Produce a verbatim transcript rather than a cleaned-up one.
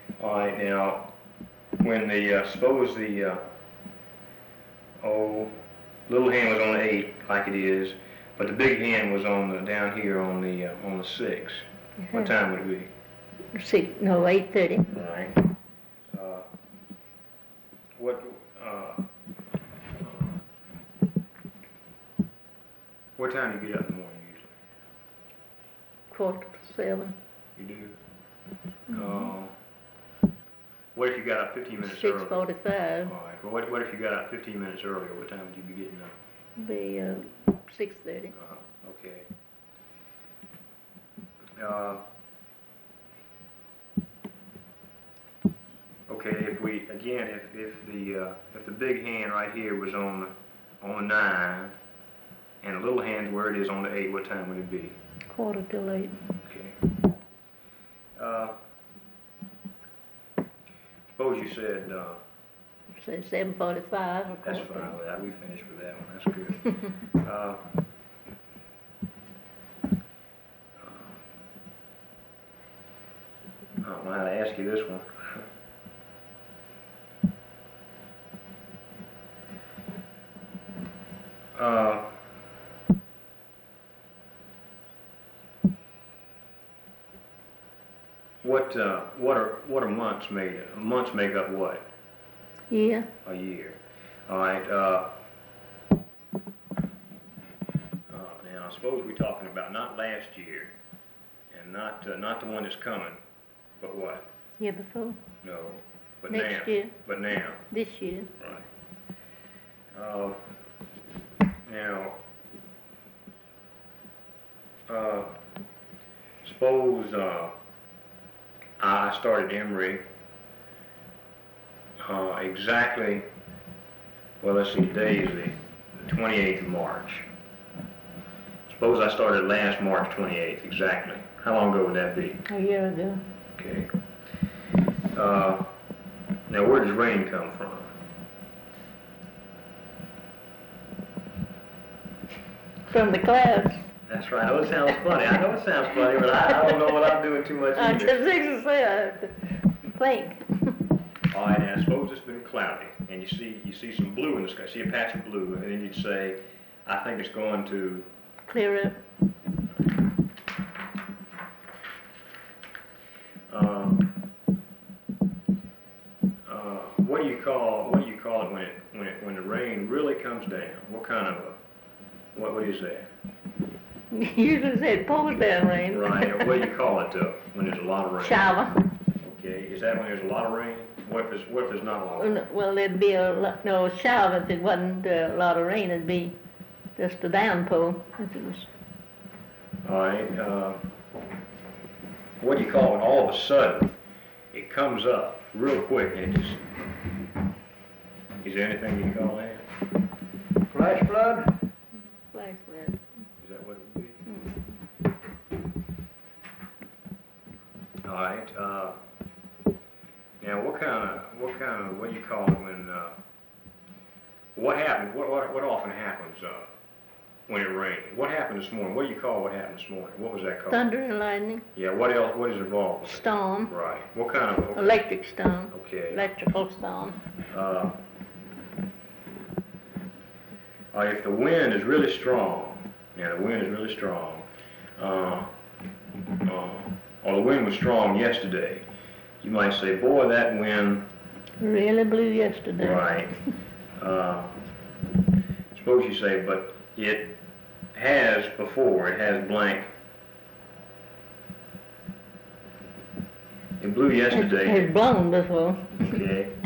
All right, now, when the, uh, suppose the, uh, oh, little hand was on the eight, like it is, but the big hand was on the, down here on the, uh, on the six. What time would it be? Six, no, eight thirty. All right. Uh, what, uh, what time do you get up in the morning usually? Quarter to seven. You do? Mm-hmm. Uh, what if you got up fifteen minutes early? Six forty-five. All right. Well, what, what if you got up fifteen minutes earlier? What time would you be getting up? Be uh, six thirty. Uh, okay. Uh, okay. If we again, if if the uh, if the big hand right here was on the on the nine, and the little hand where it is on the eight, what time would it be? Quarter till eight. Okay. Uh, suppose you said. Uh, Say seven forty-five. That's fine with that. We finished with that one. That's good. uh, I don't know how to ask you this one. uh, what uh, what are what are months made of? Months make up what? Yeah. A year. All right. Uh, uh, now, I suppose we're talking about not last year, and not uh, not the one that's coming, but what? Year before. No, but Next now. year. But now. This year. Right. Uh, now, uh, suppose uh, I started Emory. Uh, exactly, well, let's see, today is the twenty-eighth of March. Suppose I started last March twenty-eighth, exactly. How long ago would that be? A year ago. Okay. Uh, now, where does rain come from? From the clouds. That's right. I know it sounds funny. I know it sounds funny, but I, I don't know what I'm doing too much I either. just fixing to say I have to think. All right, now suppose it's been cloudy, and you see you see some blue in the sky, see a patch of blue, and then you'd say, I think it's going to Clear up. Um, uh, what do you call what do you call it when it when it when the rain really comes down? What kind of a, what what is that? Usually say it pours down rain. Right. What do you call it uh, when there's a lot of rain? Shower. Okay. Is that when there's a lot of rain? What if there's what if there's not a lot of rain? Well, there'd be a lot, no shower if it wasn't uh, a lot of rain. It'd be just a downpour if it was. All right. Uh, what do you call it? All of a sudden, it comes up real quick and it just. Is there anything you call that? Flash flood? Flash flood. Is that what it would be? All right. Uh, now, what kind of what kind of what do you call it when? Uh, what happens? What what what often happens uh, when it rains? What happened this morning? What do you call what happened this morning? What was that called? Thunder and lightning. Yeah. What else? What is involved with it? Storm. Right. What kind of? Okay. Electric storm. Okay. Electrical storm. Uh, uh, if the wind is really strong, now the wind is really strong, uh, uh, or the wind was strong yesterday, you might say, boy, that wind. Really blew yesterday. Right. Uh, suppose you say, but it has before, it has blank. It blew It's, yesterday. it's blown before. Okay.